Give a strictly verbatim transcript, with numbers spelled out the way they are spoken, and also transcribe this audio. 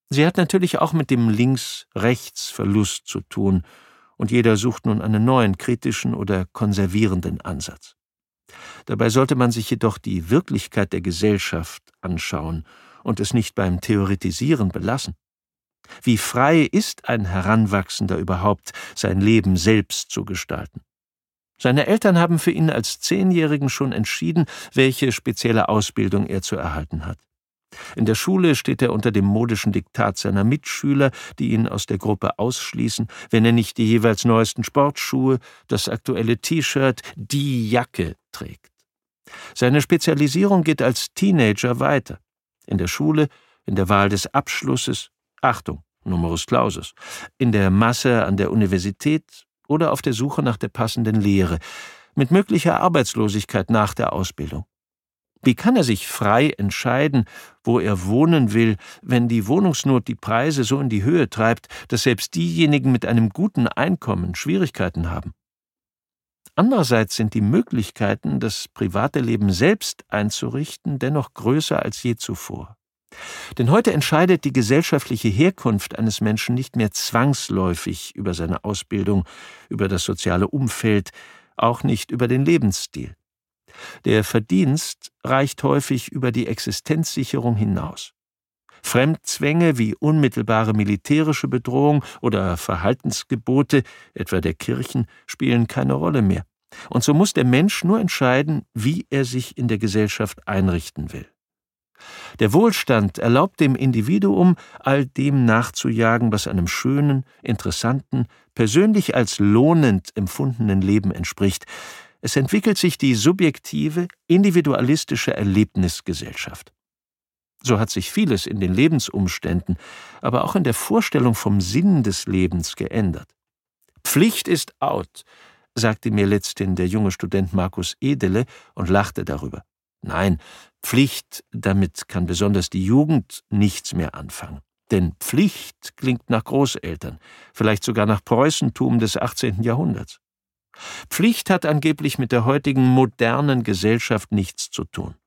Sie hat natürlich auch mit dem Links-Rechts-Verlust zu tun, und jeder sucht nun einen neuen, kritischen oder konservierenden Ansatz. Dabei sollte man sich jedoch die Wirklichkeit der Gesellschaft anschauen und es nicht beim Theoretisieren belassen. Wie frei ist ein Heranwachsender überhaupt, sein Leben selbst zu gestalten? Seine Eltern haben für ihn als Zehnjährigen schon entschieden, welche spezielle Ausbildung er zu erhalten hat. In der Schule steht er unter dem modischen Diktat seiner Mitschüler, die ihn aus der Gruppe ausschließen, wenn er nicht die jeweils neuesten Sportschuhe, das aktuelle T-Shirt, die Jacke trägt. Seine Spezialisierung geht als Teenager weiter. In der Schule, in der Wahl des Abschlusses, Achtung, Numerus Clausus, in der Masse an der Universität oder auf der Suche nach der passenden Lehre, mit möglicher Arbeitslosigkeit nach der Ausbildung. Wie kann er sich frei entscheiden, wo er wohnen will, wenn die Wohnungsnot die Preise so in die Höhe treibt, dass selbst diejenigen mit einem guten Einkommen Schwierigkeiten haben? Andererseits sind die Möglichkeiten, das private Leben selbst einzurichten, dennoch größer als je zuvor. Denn heute entscheidet die gesellschaftliche Herkunft eines Menschen nicht mehr zwangsläufig über seine Ausbildung, über das soziale Umfeld, auch nicht über den Lebensstil. Der Verdienst reicht häufig über die Existenzsicherung hinaus. Fremdzwänge wie unmittelbare militärische Bedrohung oder Verhaltensgebote, etwa der Kirchen, spielen keine Rolle mehr. Und so muss der Mensch nur entscheiden, wie er sich in der Gesellschaft einrichten will. Der Wohlstand erlaubt dem Individuum, all dem nachzujagen, was einem schönen, interessanten, persönlich als lohnend empfundenen Leben entspricht. Es entwickelt sich die subjektive, individualistische Erlebnisgesellschaft. So hat sich vieles in den Lebensumständen, aber auch in der Vorstellung vom Sinn des Lebens geändert. Pflicht ist out, sagte mir letzthin der junge Student Markus Edele und lachte darüber. Nein, Pflicht, damit kann besonders die Jugend nichts mehr anfangen. Denn Pflicht klingt nach Großeltern, vielleicht sogar nach Preußentum des achtzehnten Jahrhunderts. Pflicht hat angeblich mit der heutigen modernen Gesellschaft nichts zu tun.